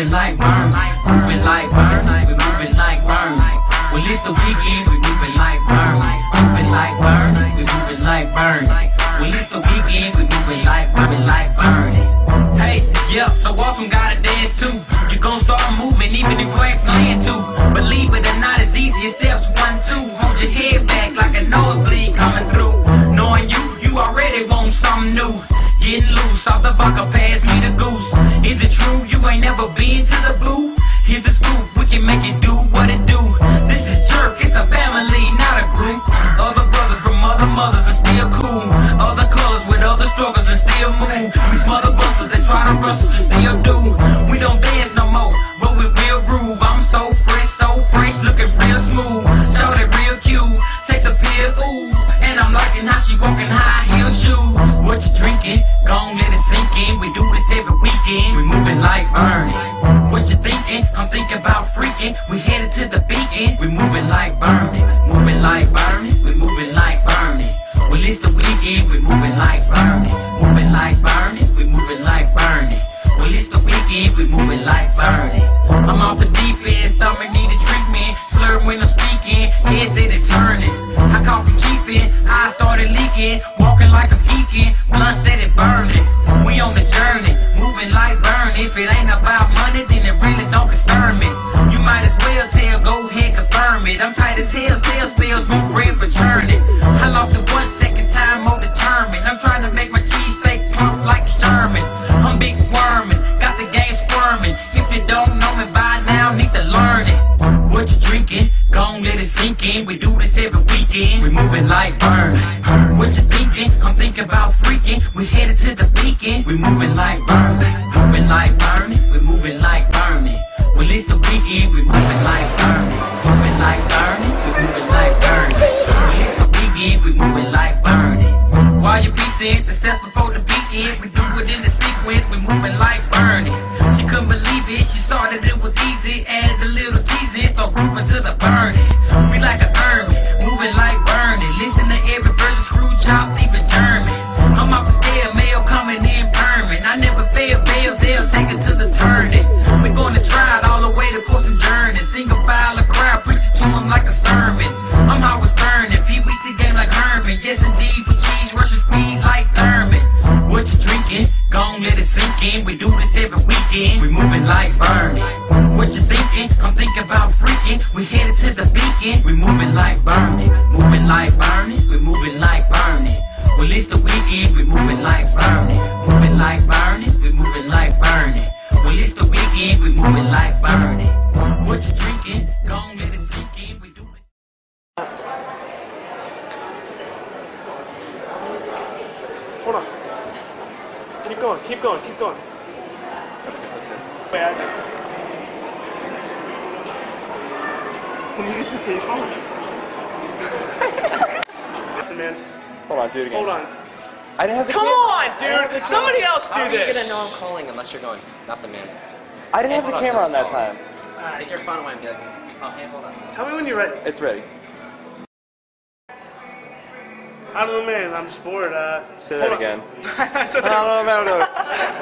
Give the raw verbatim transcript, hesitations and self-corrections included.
moving like burn, moving like burn, we moving like burn. Well, it's the weekend, we moving like burn, moving like burn, we moving like burn. Well, it's the weekend, we moving like, moving like burn. Hey, yeah, so awesome, gotta dance too. You gon' start moving even if you ain't playing to. Believe it or not, it's easy. Steps one, two. Hold your head back like a nosebleed coming through. Knowing you, you already want something new. Getting loose off the vodka, pass me the goose. Is it true you ain't never been to the booth? Here's the scoop, we can make it do what it do. This is Jerk, it's a family, not a group. Other brothers from other mothers are still cool. Other colors with other struggles and still move. We smother busters that try to rush us and still do. We don't dance no more, but we real groove. I'm so fresh, so fresh, looking real smooth. Shout it real cute, take the pill, ooh. And I'm liking how she walking high heel shoes. What you drinking? Gon' let it sink in. We do this every weekend. We moving like Bernie. What you thinking? I'm thinking about freaking. We headed to the beacon. We moving like Bernie. Moving like Bernie. We moving like Bernie. Well, it's the weekend. We moving like Bernie. Moving like Bernie. We moving like Bernie. Well, it's the weekend. We moving like Bernie. I'm off the deep end. Stomach need a treatment. Slur when I'm speaking. Head steady turning. I caught from cheaping. Eyes started leaking. Walking like a peeking. Blunt steady burning. We on the journey. Moving like burn. If it ain't about money, then it really don't concern me. You might as well tell, go ahead, confirm it. I'm tight as hell, sales spells, won't bread for churning. I lost it one second time, more determined. I'm trying to make my cheesesteak plump like Sherman. I'm big worming, got the game squirming. If you don't know me by now, need to learn it. What you drinking? Gon' let it sink in. We do this every weekend. We moving like burn. What you thinking? I'm thinking about freaking. We headed to the beacon. We moving like burn. Moving like burning. We moving like burning. Well, it's the weekend. We moving like burning. Moving like burning. We moving like burning. Well, it's the weekend. We moving like burning. While you piecing the steps before the beacon, we do it in the sequence. We moving like burning. She couldn't believe it. She saw that it was easy. Added a little teasing. Start grooving to the burning. We like a hermit. Moving like burning. Listen to every verse, screw chop, even German. I'm off the scale, mail coming in permanent. I never fail, fail, they'll take it to the turning. We gonna try it all the way to course and journey. Sing a file, a crowd, preach it to them like a sermon. I'm always burning, Pee Wee the game like Herman. Yes indeed, with cheese, rushing speed like Thurman. What you drinking? Gon' let it sink in. We do this every weekend. We moving like burning. What you thinking? I'm thinking about freaking. We headed to the beacon. We moving like burning. Moving like burning. We moving like burning. Well, it's the weekend. We moving like burning. Moving like burning. We moving like burning. Well, it's the weekend. We moving like burning. What you drinking? Gon' let it sink in. We do it. Hold on. Keep going, keep going, keep going. That's good, that's good. Wait, I got this. When you get to see Listen, man. Hold on, do it again. Hold on. I didn't have the Come camera. on, dude! Somebody else do How this! are you gonna know I'm calling unless you're going? Not the man. I didn't Hey, have the hold camera on don't that call. time. Right. Take your phone away and be like, oh, hey, hold on. Tell me when you're ready. It's ready. I don't know, man. I'm just bored. Uh, Say that again. I said I that. don't know, no, no.